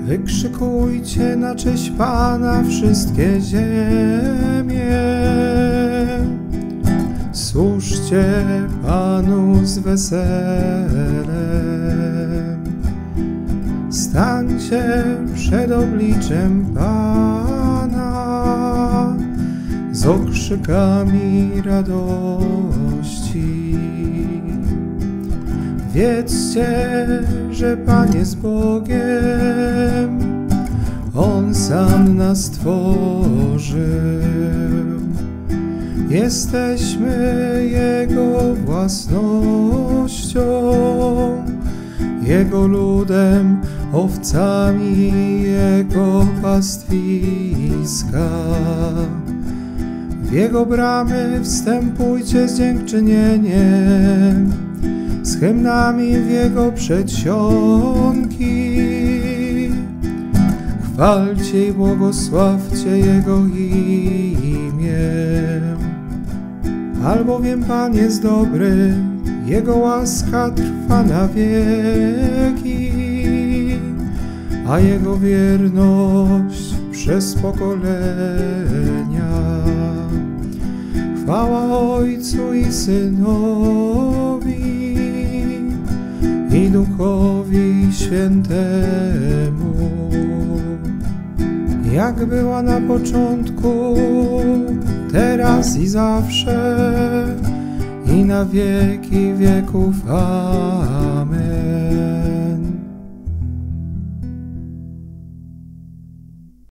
Wykrzykujcie na cześć Pana wszystkie ziemie. Służcie Panu z weselem. Stańcie przed obliczem Pana z okrzykami radości. Wiedzcie, że Pan jest Bogiem, On sam nas stworzył. Jesteśmy Jego własnością, Jego ludem, owcami Jego pastwiska. W Jego bramy wstępujcie z dziękczynieniem, z hymnami w Jego przedsionki. Chwalcie i błogosławcie Jego imię. Albowiem Pan jest dobry, Jego łaska trwa na wieki, a Jego wierność przez pokolenia. Chwała Ojcu i Synowi, i Duchowi Świętemu, jak była na początku, teraz i zawsze, i na wieki wieków. Amen.